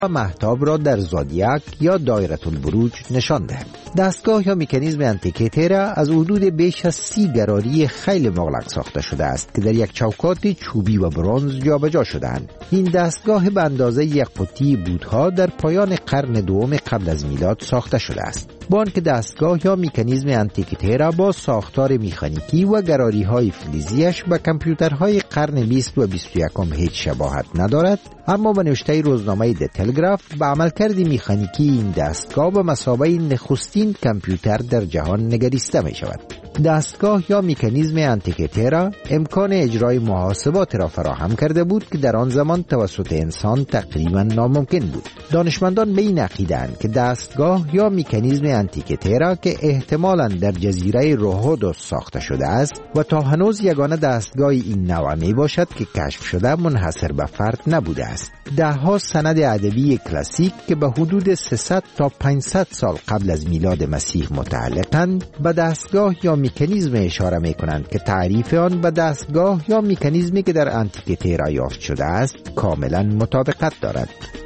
و مهتاب را در زودیاک یا دایره البروج نشان دهد. دستگاه یا مکانیزم انتیکیترا از حدود بیش از 30 گراری خیلی مغلق ساخته شده است که در یک چوکات چوبی و برنز جابجا شده‌اند. این دستگاه به اندازه یک قطی بودها در پایان قرن دوم قبل از میلاد ساخته شده است. با آنکه دستگاه یا مکانیزم انتیکیترا با ساختار میخانیکی و گراری‌های فلزیش به کامپیوترهای قرن 20 و 21 هیچ شباهت ندارد، اما به نوشته روزنامه د تلگراف به عملکرد میخانیکی این دستگاه به مثابه نخستین کامپیوتر در جهان نگریسته می شود. دستگاه یا مکانیزم انتیکیترا امکان اجرای محاسبات را فراهم کرده بود که در آن زمان توسط انسان تقریبا ناممکن بود. دانشمندان به این عقیده‌اند که دستگاه یا مکانیزم انتیکیترا که احتمالاً در جزیره روهودوس ساخته شده است و تا هنوز یگانه دستگاه این نوع می باشد که کشف شده منحصر به فرد نبوده است. دهها سند ادبی کلاسیک که به حدود 300 تا 500 سال قبل از میلاد مسیح متعلقند به دستگاه یا مکانیزم اشاره می کنند که تعریف آن به دستگاه یا مکانیزمی که در انتیکیترا یافت شده است کاملا مطابقت دارد.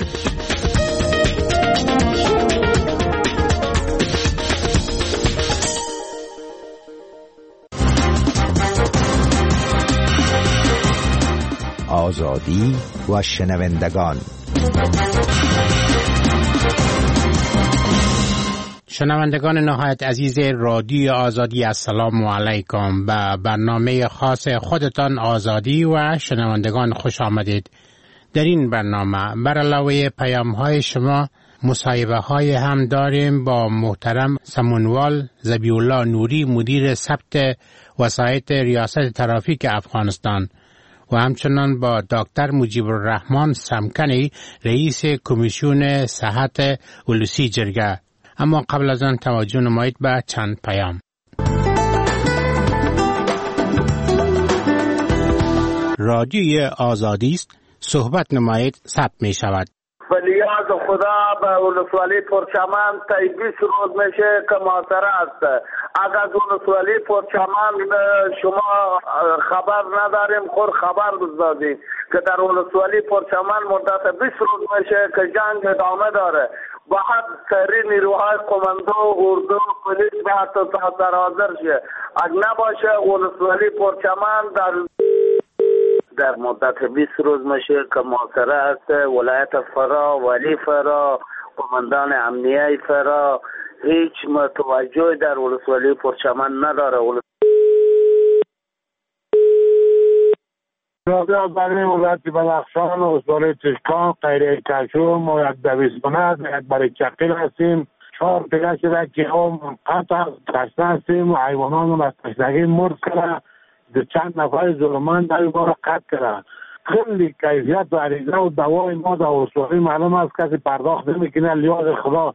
آزادی و شنوندگان. شنوندگان نهایت عزیز رادیو آزادی، السلام علیکم. به برنامه خاص خودتان آزادی و شنوندگان خوش آمدید. در این برنامه بر علاوه پیام‌های شما مصاحبه‌های هم داریم با محترم سمونوال ذبیح‌الله نوری، مدیر ثبت وسایط ریاست ترافیک افغانستان، و همچنان با دکتر مجیب الرحمن سمکنی، رئیس کمیسیون صحت ولوسی جرگه. اما قبل از آن توجه نمایید به چند پیام. رادیوی آزادی است، صحبت نمایید، ثبت می شود. فلیاض خدا به ولسوالی پرچمن تا 20 روز میشه که محاصره است. اگر ولسوالی پرچمن شما خبر نداریم، خود خبر بزدید که در ولسوالی پرچمن مدت 20 روز میشه که جنگ ادامه داره. باید سری نیروهای قماندو، اردو، پلیس به حتی حاضر شه. اگر نباشه ولسوالی پرچمن در مدت 20 روز میشه که محاصره است. ولایت فرا، ولی فرا، قماندان امنیه فرا هیچ متوجه در ولسوالی پرچمن نداره. رادیو برای ولایت بدخشان و استان چشکان قیره کشو ما یک دویستانه یک برای چقیل هستیم. 4 پیگه شده که هم قطع کشته هستیم و حیوانان از تشنگی مرد کرده. چند نفر ظلمان در ما را قطع کرده. خیلی کیفیت و عریضه و دوای ما در ولسوالی معلوم است کسی پرداخت نمیکنه. لیاز خدا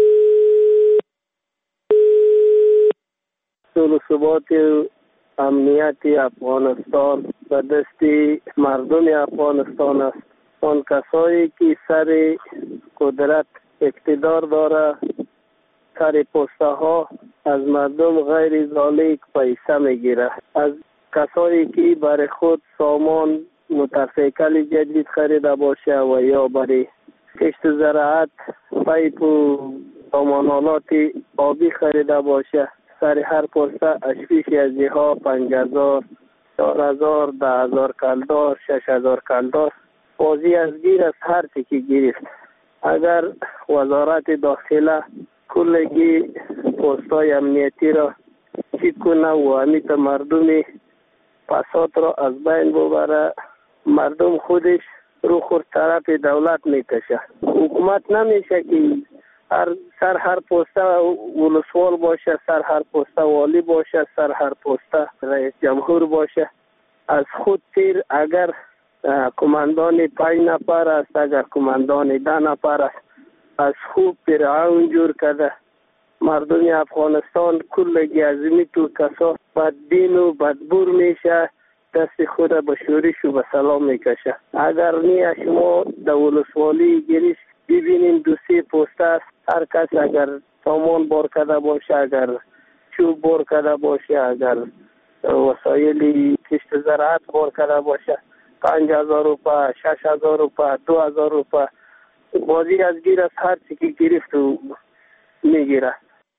سول ثبات امنیتی افغانستان به دستی مردم افغانستان است. آن کسایی که سر قدرت اقتدار داره سر پسته ها از مردم غیر ذالک پیسه میگیره. از کسایی که برای خود سامان موتورسیکل جدید خریده باشه و یا برای کشت زراعت پایپ و سامانالات آبی خریده باشه سر هر پسته اشفیش از ها 5000 4000 10000 کلدار 6000 کلدار بازی از گیر از هر چی که گرفت. اگر وزارت داخله کلگی پستای امنیتی را چی کنه و امیت مردم پاسات را از بین ببره، مردم خودش رو خود طرف دولت میکشه. حکومت نمیشه که هر پسته ولسوال باشه، هر پسته والی باشه، هر پسته رئیس جمهور باشه. از خود تیر اگر کماندان 5 نفر است، اگر کماندان 10 نفر است، از خوب فرعون جور کرده. مردم افغانستان کلگی ازمی تو کسا بدبین و بدبور میشه، دست خود به شورش و به سلام میکشه. اگر نی شما در ولسوالی گریش ببینین 2-3 پسته است، هر کس اگر سامان بار کرده باشه، اگر چوب بار کرده باشه، اگر وسایل کشت زراعت بار کرده باشه 5000 روپیه، 6000 روپیه، 2000 روپیه بازی از گیر از هر چی که گرفت و میگیره.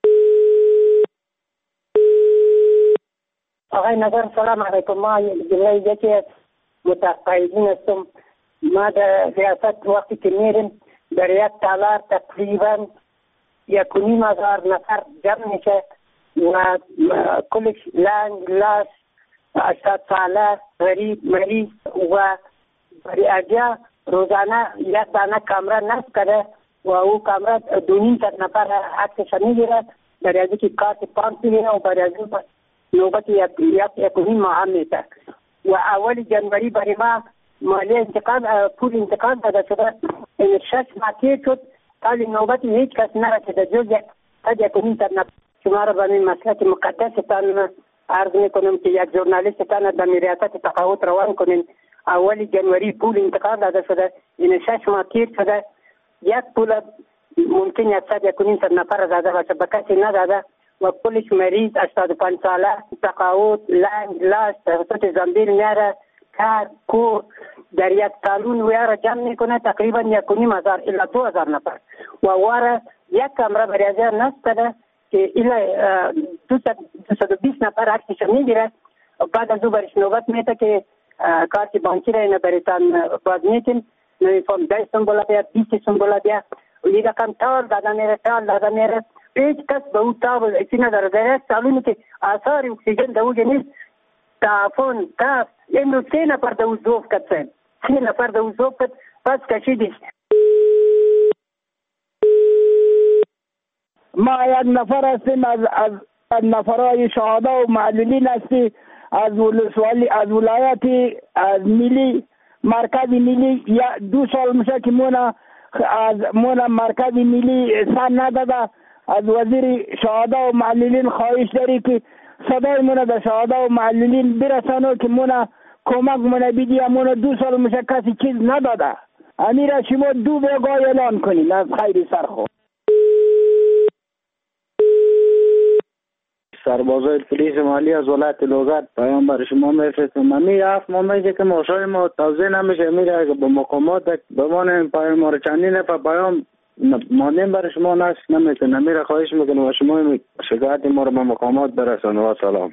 آقای نظر سلام علیکم. ما جمله یکی از متقاعدین هستم. ما در ریاست وقتی که میریم در یک تالار تقریبا 1,500 نفر جمع میشه و کلش لنگ لاس 80 ساله غریب مریض و برای اجا روزانه یک دانه کامره نصب کرده و او کامره 2,500 نفر عکسش میگیره. برای از که کارت پانس میگیره و برای از نوبت یک ماه هم میشه و اول جنوری برای ما مالی انتقال پول انتقال داده شده. این 6 ماه شد تا نوبت هیچ کس نرسیده جز یک 1,500 نفر. شما را به این مسئله مقدستان عرض میکنم که یک ژورنالیستتان در ریاست تقاعد روان کنین. اول جنوری پول انتقال داده شده. این 6 ماه تیر شده. یک پول ممکن 1,500 نفر داده باشه به کسی نداده و پولش مریض 85 ساله تقاعد لنگ لاس توسط زنبیل میاره کار کور در یک سالون ویاره جمع میکنه تقریبا 1,500 الا 2,000 نفر و واره یک کامره برای از نصب کرده که الا 220 نفر عکسش میگیره. بعد از او برش نوبت میده که کارت بانکی را اینه بریتان باز میتین نوی فهم 10 سنبولا بیا 20 سنبولا بیا و این رقم تال داده میره هیچ کس به او تابل اسی نداره. در یک سالونی که آثار اکسیژن در اوجه نیست تافون تاف اینو 3 نفر در او زوف کد سن 3 نفر در او زوف کد پس کشیدش. ما یک نفر هستیم از نفرهای شهدا و معلولین هستیم از ولایت از ملی مرکز ملی 2 سال میشه که مونا مرکز ملی سن نداده. از وزیر شهدا و معلولین خواهش داری که صدای مونا در شهدا و معلولین برسانو که مونا کمک مونا بیدی. مونا 2 سال میشه کسی چیز نداده. امیر شما 2 بگاه اعلان کنین از خیر سرخو. سربازای پلیس مالی از ولایت لوزات پیام بر شما میفرستم. ممی 7 ماهی که ماشای ما توزیع نمیشه میره اگه به مقامات بمانه پیام ما رو چندین نفر پیام مانیم بر شما نمیتونه میره. خواهش میکنم و شما شکایت ما رو به مقامات برسانه. و سلام.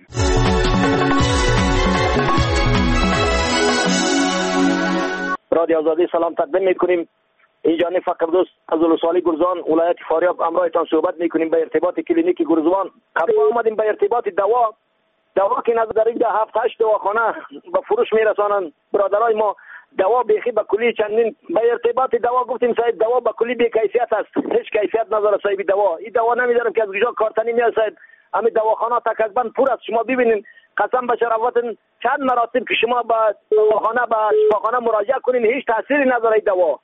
رادیو آزادی سلام تقدیم میکنیم. اینجا فقردوس از ولسوالی گرزوان ولایت فاریاب امرایتان صحبت میکنیم به ارتباط کلینیک گرزوان. قبل آمدیم به ارتباط دوا که نظر در اینجا 7-8 دواخانه به فروش میرسانن برادرای ما. دوا بیخی به کلی چندین به ارتباط دوا گفتیم صاحب دوا به کلی بی کیفیت است. هیچ کیفیت نداره صاحب دوا. این دوا نمیدارم که از کجا کارتنی میاد صاحب. همین دواخانه تقریبا پر است. شما ببینید قسم به شرافتن چند مراتب که شما به دواخانه به شفاخانه مراجعه کنین هیچ تأثیری نداره دوا.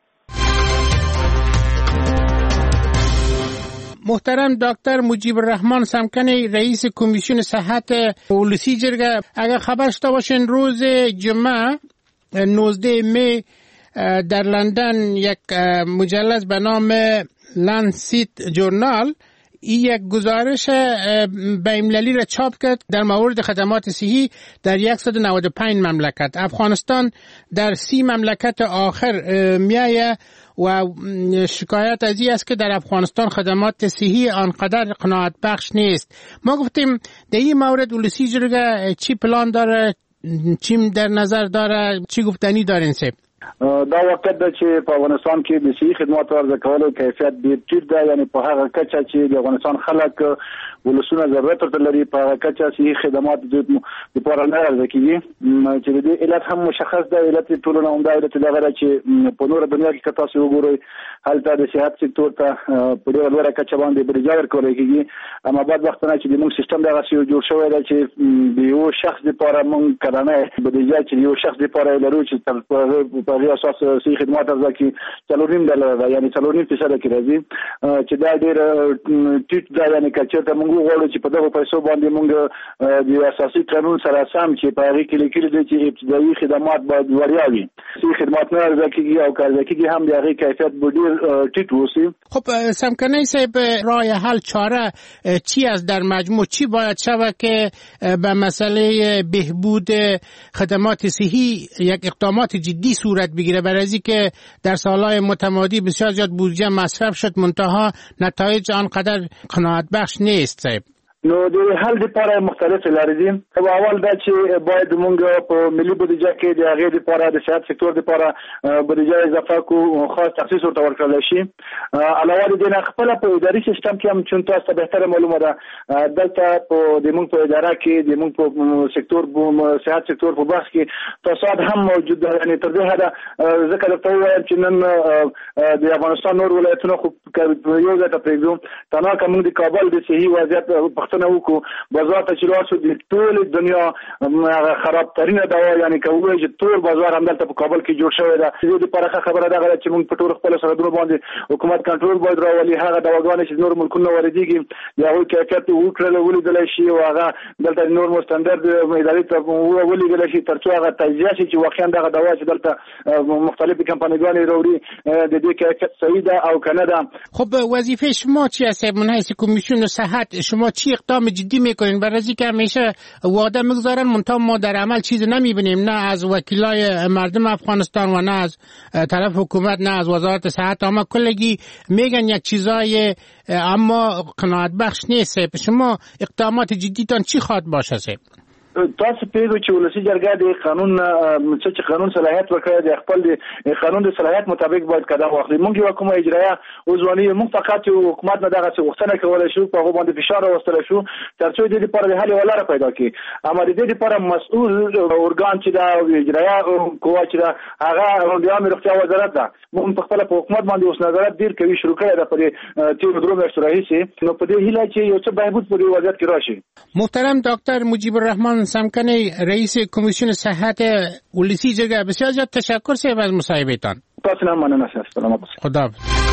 محترم دکتر مجیب الرحمن سمکنی رئیس کمیسیون صحت ولسی جرگه، اگر خبر شده باشین روز جمعه 19 می در لندن یک مجلد به نام لنسیت جورنال یک گزارش بین‌المللی را چاپ کرد در مورد خدمات صحی در 195 مملکت. افغانستان در 30 مملکت آخر میایه و شکایت از این است که در افغانستان خدمات صحی آنقدر قناعت بخش نیست. ما گفتیم در این مورد ولسی جرگه چی پلان داره، چی در نظر داره، چی گفتنی دارین سیب؟ دا وخت د چې په افغانستان کې د صحي خدماتو ارزه کولو کیفیت ډیر ټیټ دی. یعنی په هغه کچه چې د افغانستان خلک ولسونه ضرورت ورته لري په هغه کچه صحي خدمات د پوره نه ارزه کیږي. چې د علت هم مشخص دی. علت ټولو نه عمده علت دا غره چې په نور دنیا کې که تاسو وګورئ هلته د صحت سکتور ته په ډیره لوړه کچه باندې بودیجه ورکول کیږي. اما بعد وخت نه چې د موږ سیستم دغه سی جوړ شوی دی چې د یو شخص لپاره موږ کلنه بودیجه چې یو شخص لپاره لرو چې په اساس صحي خدمات ارزه کې $4.5 یعنی 4.5% کې راځي چې دا ډیر ټیټ دی. یعنی کچې ته موږ غواړو چې په دغه پیسو باندې موږ د اساسي قانون سره سم چې په هغه کې لیکل دي چې ابتدایي خدمات باید وړیا وي. صحي خدمات نه ارزه کېږي او کارځه کېږي هم د هغه کیفیت به ډیر ټیټ وسی. خب سمکنی صاحب راه حل چاره چی است در مجموع؟ چی باید شود که به مسئله بهبود خدمات صحی یک اقدامات جدی صورت صورت بگیره، برای از که در سالهای متمادی بسیار زیاد بودجه مصرف شد منتها نتایج آنقدر قناعت بخش نیست صاحب؟ نو د حل لپاره مختلف لارې دي. اول دا چې باید موږ په ملي بودیجه کې د هغې لپاره د صحت سکتور لپاره بودیجه اضافه کو، خاص تخصیص ورته ورکړل شي. علاوه د دې نه خپل په اداري سیستم کې هم چې تاسو ته بهتره معلومه ده دلته د موږ په اداره کې د موږ په سکتور صحت سکتور په بحث کې فساد هم موجود ده. یعنی تر دې حده ځکه درته ووایم چې نن د افغانستان نور ولایتونه خو یو ځای ته پرېږدو، تنها که موږ د کابل د صحي وضعیت وکړو بازار ته چې راسو د ټول دنیا خراب ترینه دوا، یعنی کوي چې ټول بازار همدلته په کابل کې جوړ شوی ده. دې لپاره خبره ده چې موږ په ټول خپل سرحدونو باندې حکومت کنټرول باید راولي. هغه دواګانې چې نور ملکونه واردېږي د هغوی کیفیت وکړل ولیدلی شي او هغه دلته نور مستندرد ادارې ته ولیږلی شي تر څو هغه تجزیه شي چې واقعا دغه دوا چې دلته مختلفې کمپانیګانې راوړي د دې کیفیت صحیح ده او که نه ده. خب وظیفه شما چی است من حیث کمیسیون صحت؟ شما چی اقدام جدی میکنین؟ برای اینکه همیشه وعده میگذارن منتها ما در عمل چیزی نمیبینیم، نه از وکیلای مردم افغانستان و نه از طرف حکومت نه از وزارت صحت. اما کلگی میگن یک چیزای اما قناعت بخش نیست. شما اقدامات جدیتان چی خواهد باشه؟ تاسو پیږو چې ولسی جرګه د قانون چې قانون صلاحیت ورکړي د خپل د قانون د صلاحیت مطابق باید قدم واخلي. موږ یو کومه اجرایه وزواني موږ فقط حکومت نه دغه څه وختنه کولای شو، په هغه باندې فشار راوستل شو تر څو د دې لپاره د حل ولاره پیدا کړي. اما د دې لپاره مسؤل اورګان چې دا اجرایه قوه چې دا هغه د عامه روغتیا وزارت ده. موږ په خپل حکومت باندې اوس نظارت ډیر کوي شروع کړی ده په تیر درو میاشتو راهیسې. نو په دې هیله چې یو څه بهبود په دې وضعیت کې راشي. محترم دکتر مجیب الرحمن سمکنی، رئیس کمیسیون صحت ولسی جرگه، بسیار زیاد تشکر صاحب از مصاحبهتان. تاسو نه مننه. سلام. خدا.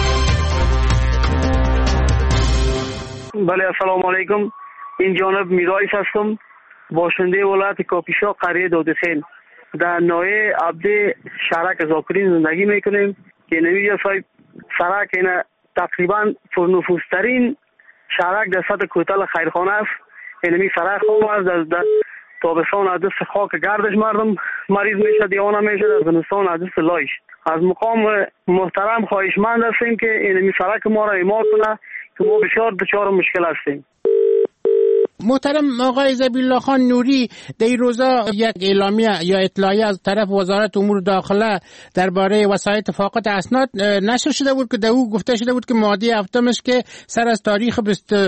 بله السلام علیکم. این جانب میرایس هستم، باشنده ولایت کاپیشا قریه دودسین در ناحیه عبد شهرک زاکرین زندگی میکنیم که نویجا صاحب سرک این تقریبا پرنفوذترین شهرک در سطح کوتل خیرخانه است. اینمی سرک خوب است. در تابستان از دست خاک گردش مردم مریض میشه، دیوانه میشه. در زمستان از دست لایش. از مقام محترم خواهشمند هستیم که اینمی سرک ما را اعمار کنه که ما بسیار دچار مشکل هستیم. محترم آقای ذبیحالله خان نوری، در این روزا یک اعلامیه یا اطلاعیه از طرف وزارت امور داخله درباره وسایط فاقد اسناد نشر شده بود که در او گفته شده بود که ماده هفتمش که سر از تاریخ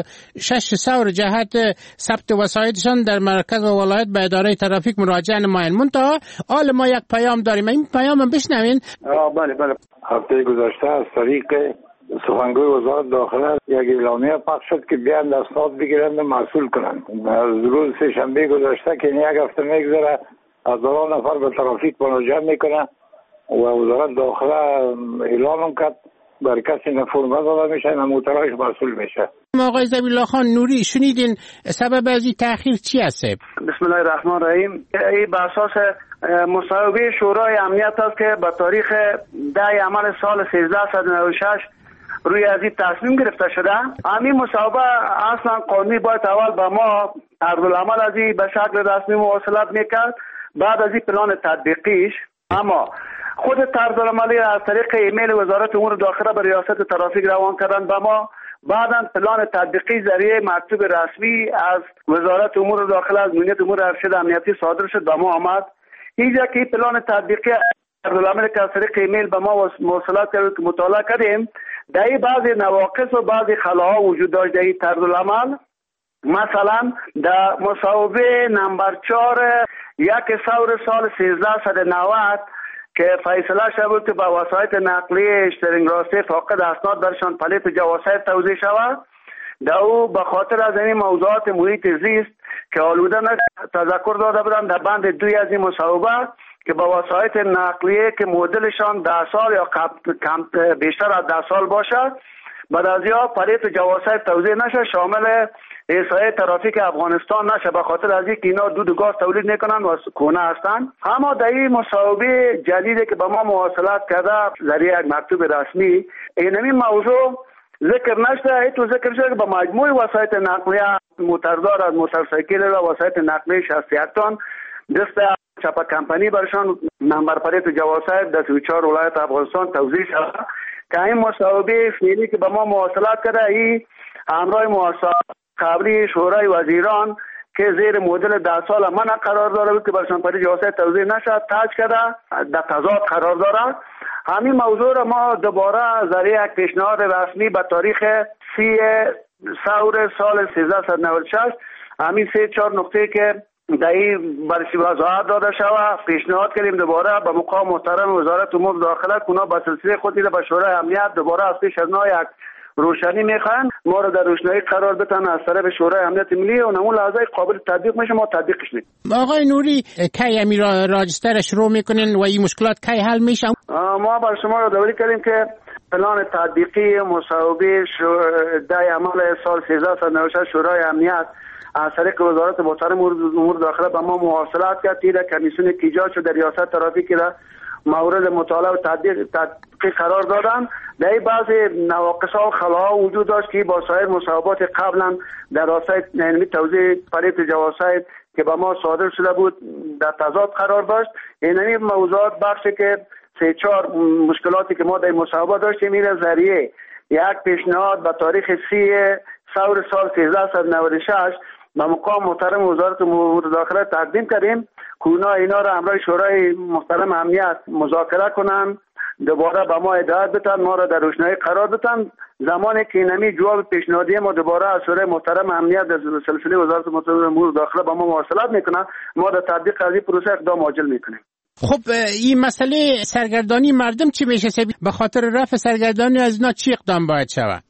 26 ثور جهت ثبت وسایطشان در مرکز و ولایت به اداره ترافیک مراجعه نمایند. منتها حال ما یک پیام داریم، این پیام هم بشنوین. بله هفته گذشته از طریق سخنگوی وزارت داخله یک اعلامیه پخش شد که بیان اسناد بگیرند و مسئول کنند. از روز سه‌شنبه گذشته که یک هفته میگذره از 2 نفر به ترافیک مراجعه میکنه و وزارت داخله اعلام کرد بر کسی نه فرمه داده میشه نه موترایش مسئول میشه. آقای ذبیحالله خان نوری، شنیدین سبب از این تأخیر چی است؟ بسم الله الرحمن الرحیم. این به اساس مصوبه شورای امنیت است که به تاریخ 10 عمل سال 1396 روی از این تصمیم گرفته شده. همین مصوبه اصلا قانونی باید اول به ما عرضالعمل از این به شکل رسمی مواصلت میکرد، بعد از این پلان تطبیقیش. اما خود طرزالعملی از طریق ایمیل وزارت امور داخله به ریاست ترافیک روان کردن به ما، بعداً پلان تطبیقی ذریعه مکتوب رسمی از وزارت امور داخله از مدیریت امور ارشد امنیتی صادر شد به ما آمد. اینجا که پلان تطبیقی طرزالعمل که از طریق ایمیل به ما مواصلت کرد که مطالعه کردیم، در این بعضی نواقص و بعضی خلاها وجود داشت. در این طرزالعمل مثلا در مصوبه نمبر 4 1 ثور سال 1390 که فیصله شد که با وسایط نقلیه اشترینگ راسته فاقد اسناد برشان پلیت جواسایت توزیع شود، در او به خاطر از این موضوعات محیط زیست که آلوده تذکر داده بودند در بند 2 از این مصوبه که با وسایط نقلیه که مدلشان 10 سال یا کم بیشتر از 10 سال باشد بعد از یا پلیت جواسایت توزیع نشه، شامل احصایه ترافیک افغانستان نشه، به خاطر از اینکه اینا دود و گاز تولید میکنن و کونه هستند. اما در این مصوبه جدیدی که به ما مواصلت کرده ذریعه یک مکتوب رسمی اینمی موضوع ذکر نشده. ایتو ذکر شده که با مجموع وسایط نقلیه موتردار از موتورسایکل و وسایط نقلیه 61 تن دست چپا کمپانی برشان نمبر پلیت جواد صاحب در 34 ولایت افغانستان توضیح شد که این مصوبه فعلی که به ما مواصلات کرده ای همراه مواصلات قبلی شورای وزیران که زیر مدل 10 سال منع قرار داره که برشان پلیت جواد صاحب توضیح نشد تاج کرده در تضاد قرار داره. همین موضوع را ما دوباره ذریعه یک پیشنهاد رسمی به تاریخ 30 سور سال 1396 همین 3-4 نقطه که در این برشی وضاحت داده شود پیشنهاد کردیم دوباره به مقام محترم وزارت امور داخله اونا به سلسله خودی به شورای امنیت دوباره از پیش از نو یک روشنی میخوان ما رو در روشنایی قرار بدن از طرف شورای امنیت ملی و اون لحظه قابل تطبیق میشه ما تطبیقش میکنیم. آقای نوری کی امیر راجستر شروع میکنین و این مشکلات کی حل میشه؟ ما بر شما رو داوری کردیم که پلان تطبیقی مصوبه در عمل سال 1396 شورای امنیت از طریق وزارت محترم امور داخله به ما مواصلات کرد تیره کمیسیون که ایجاد شد در ریاست ترافیکی را مورد مطالعه و تطبیق قرار دادن. در بعضی نواقص و خلاها وجود داشت که با سایر مصوبات قبلا در راستای علمی توضیح پلیت جواد صاحب که به ما صادر شده بود در تضاد قرار داشت. این موضوعات بخشی که 3-4 مشکلاتی که ما در مصوبه داشتیم میره ذریعه یک پیشنهاد به تاریخ 30 سور سال 1396 به مقام محترم وزارت امور داخله تقدیم کردیم که اینا را همراه شورای محترم امنیت مذاکره کنن دوباره به ما هدایت بدن ما را در روشنایی قرار بدن. زمانی که اینمی جواب پیشنهادی ما دوباره از شورای محترم امنیت در سلسله وزارت محترم امور داخله به ما مواصلات میکنن ما در تطبیق از این پروسه اقدام عاجل میکنیم. خب این مسئله سرگردانی مردم چی میشه؟ به خاطر رفع سرگردانی از اینا چی اقدام باید شود؟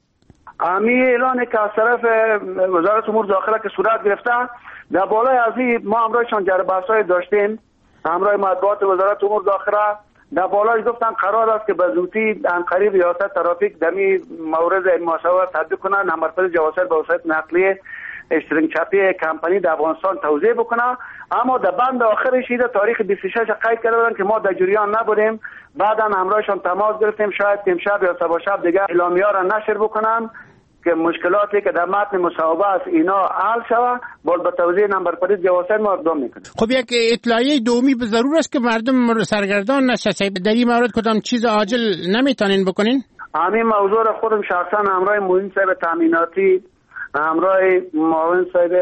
امی اعلان که از طرف وزارت امور داخله که صورت گرفته در بالای از این ما همراهشان جربه‌های داشتیم همراه مطبوعات وزارت امور داخله در بالای گفتن قرار است که به زودی انقریب ریاست ترافیک دمی مورد مصوبه تطبیق کنه نمبر پلیت جواد صاحب به وسیله نقلیه اشترینگ چپی کمپانی در افغانستان توزیع بکنه. اما در بند آخرش تاریخ 26 قید کردن که ما در جریان نبودیم. بعدا همراهشان تماس گرفتیم شاید امشب یا صبح شب دیگه اعلامیه را نشر بکنن که مشکلاتی که در متن مصوبه است اینا حل شود با توزیع نمبر پلیت جواد صاحب ما اقدام میکنیم. خب یک اطلاعیه دومی به ضرور است که مردم سرگردان نشه. در این مورد کدام چیز عاجل نمیتونین بکنین؟ همین موضوع را خودم شخصا همراه معین صاحب تامیناتی همراه معاون صاحب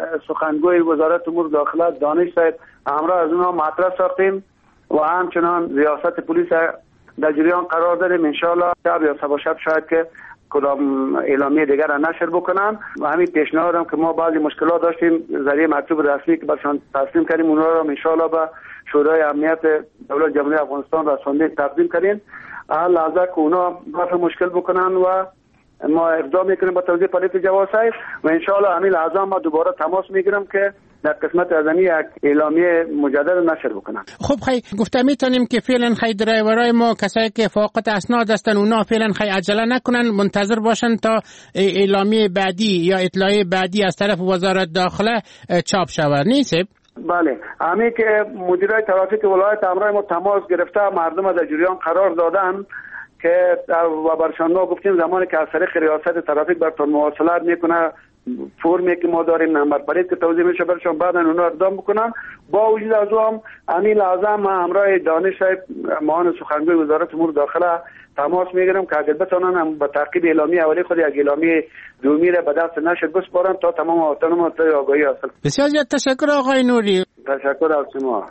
سخنگوی وزارت امور داخله دانش صاحب همراه از اونها مطرح ساختیم و همچنان ریاست پلیس در جریان قرار داریم ان شاء الله شب یا صبح شب شاید که کدام اعلامیه دیگر را نشر بکنن و همین پیشنهادم که ما بعضی مشکلات داشتیم ذریعه مکتوب رسمی که برشان تسلیم کردیم اونها را ان شاء الله به شورای امنیت دولت جمهوری افغانستان رسانده تقدیم کردیم هر لحظه که اونا رفع مشکل بکنن و ما اقدام میکنیم با توضیح پلیت جواد صاحب و ان شاء الله همین لحظه ما دوباره تماس میگیرم که در قسمت ازمی یک اعلامیه مجدد نشر بکنن. خب گفته میتونیم که فعلا درایورای ما کسایی که فاقد اسناد هستن اونا فعلا عجله نکنن منتظر باشن تا اعلامیه بعدی یا اطلاعیه بعدی از طرف وزارت داخله چاپ شود نیست؟ بله همین که مدیرای ترافیک ولایت همراه ما تماس گرفته مردم در جریان قرار دادن که و برشان ما گفتیم زمانی که از طریق ریاست ترافیک براتون مواصلات میکنه فرمی که ما داریم نمبر پلیت که توضیح میشه برشان بعدا اونا اقدام بکنن. با وجود از هم همین لازم ما همراه دانش صاحب معاون سخنگوی وزارت امور داخله تماس میگیرم که اگر بتونن هم با تعقیب اعلامیه اولی خود یک اعلامیه دومی را به دست نشر بسپارن تا تمام آتانم آگاهی حاصل. بسیار زیاد تشکر آقای نوری. تشکر از شما.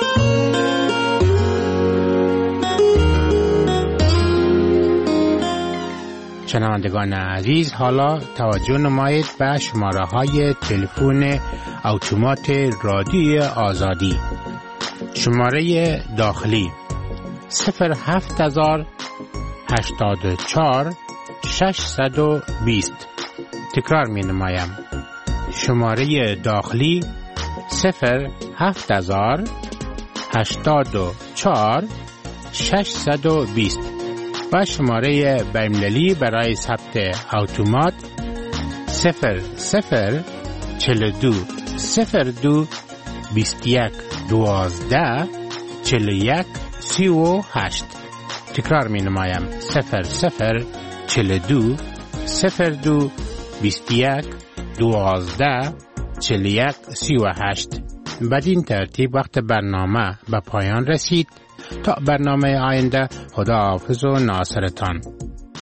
شنوندگان عزیز حالا توجه نمایید به شماره های تلفن اتومات رادیوی آزادی. شماره داخلی 07084 620. تکرار می نمایم. شماره داخلی 07084 620 و شماره بین‌المللی برای ثبت اتومات 0042 02 21 12 41 38. تکرار می نمایم 0042 02 21 12 41 38. بدین ترتیب وقت برنامه به پایان رسید. تا برنامه آینده، خداحافظ و ناصرتان.